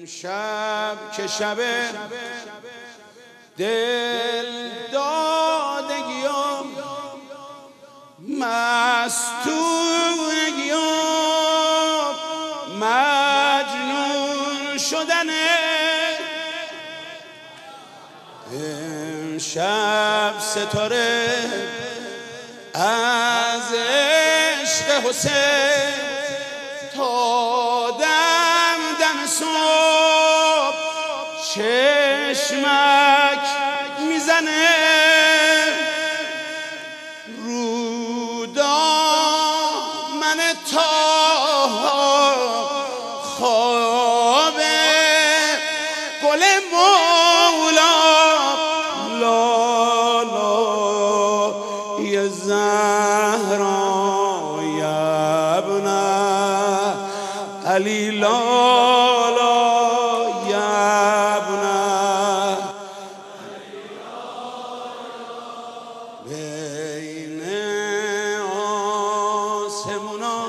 شب که شب دل دادگیام مستونگیام مجنون شدنه امشب ستاره از عشق حسین تا دم صبح چشمک میزنه رو دامن تا خواب گل مولا لالا یه زهرا یبنه علی لالا یبنه بین آسمونا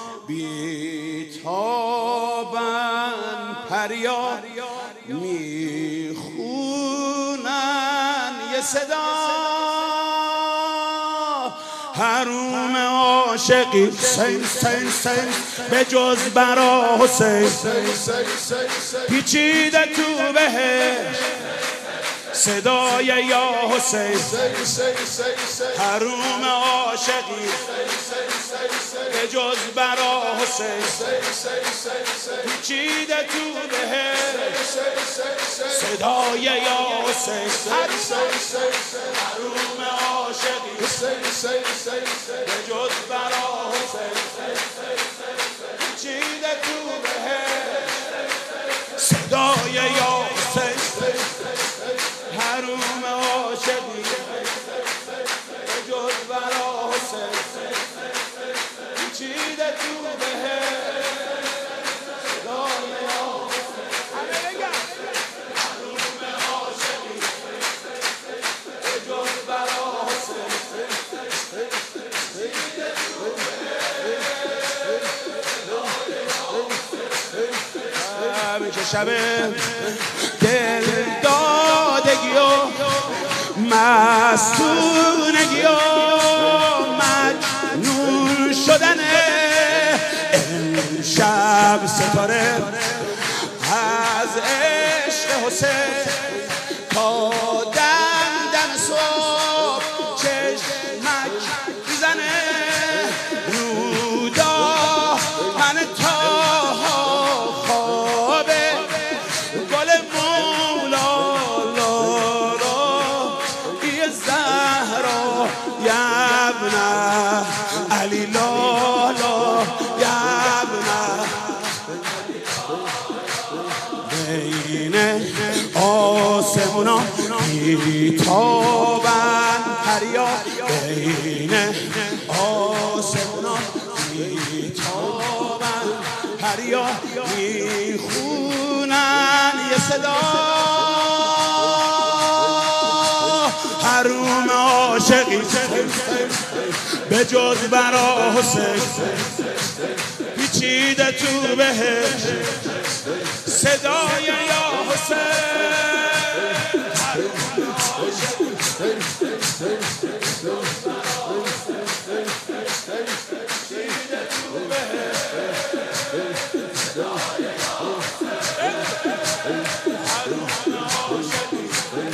بیتابن پریا میخونن یه صدا حروم عاشقی سین سین سین به جز برا حسین پیچیده تو بهش صدای یا حسین حروم عاشقی به جز برا حسین پیچیده تو بهش صدای یا حسین حروم عاشقی به جز برا حسین پیچیده تو بهش صدای یا حسین حروم عاشقی به جز برا حسین پیچیده تو بهش صدای یا حروم عاشقی به جز برا حسین پیچیده تو بهش که شب دل دادگی و مستونگی و مجنون شدنه امشب ستاره از عشق حسین تا دم صبح چشمک میزنه رو دامن تا خواب گل مولا یبنه علی لالا یبنه بین آسمونا بیتابن پریا بین آسمونا بیتابن پریا میخونن یه صدا حروم عاشقی به جز برا حسین پیچیده تو بهش صدای یا حسین حروم عاشقی پیچیده تو بهش صدای یا حروم عاشقی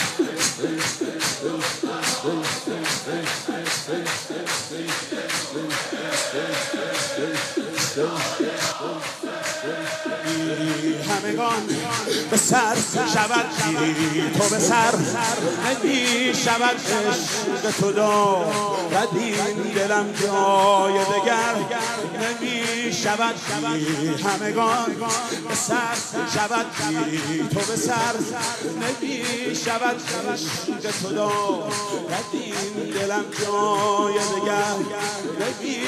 همگان به سر شود تو به سر نمی شود عشق تو دارد این دلم جای دگر نمی شود همگان به سر شود تو به سر نمی شود عشق تو دارد این دلم جای دگر نمی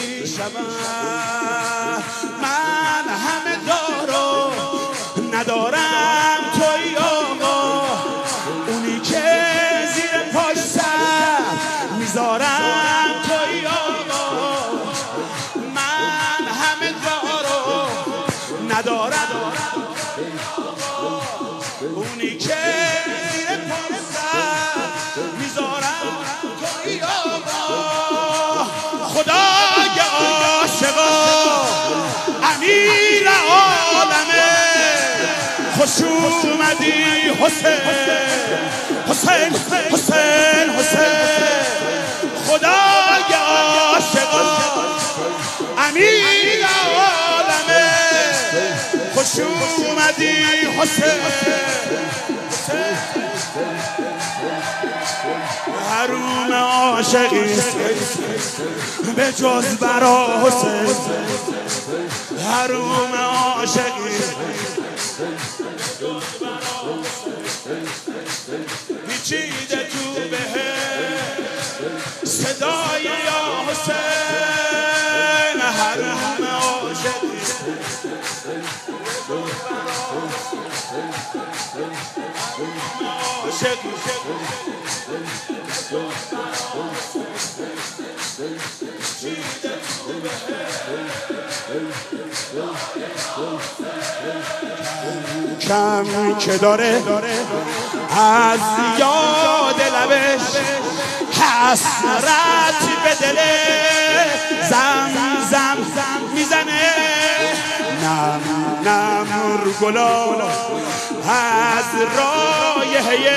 شود من همه دارم ندارم توی آقا اونی که زیر پاش سر میذارم توی آقا من همه دارم ندارم اونی که زیر پایسر میذارم توی آقا خدای عاشقا امیر عالمه خوش اومدی حسین حسین حسین حسین خدای عاشقا امیر عالمه خوش اومدی حسین حروم عاشقی به جز برا حسین حروم عاشقی پیچیده تو به صدای یا حسین حروم عاشقی کم که داره از یاد لبش حسرت به دل زم میزنه نم نم گلا از رایحه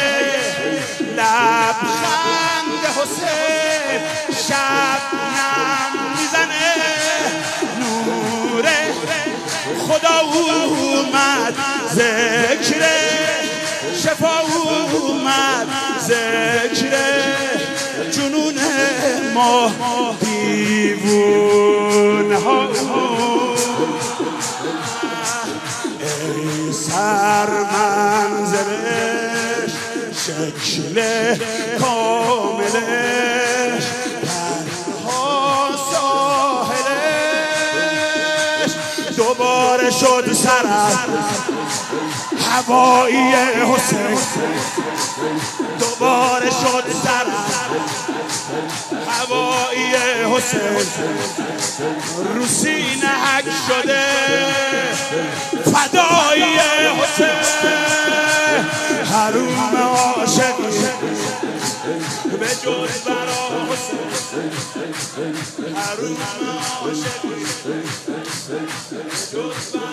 لبخند حسین شبنم میزنه نور خدا اومد ذکر شفا اومد ذکر جنون ما دیوون ها ای سر منظرش شکل کاملش درها ساحلش دوباره شد سرم هوایی حسین دوباره شد سرم هوایی حسین رو سینه حک شده فدایی حسین حروم عاشقی به جز برا حسین حروم عاشقی به جز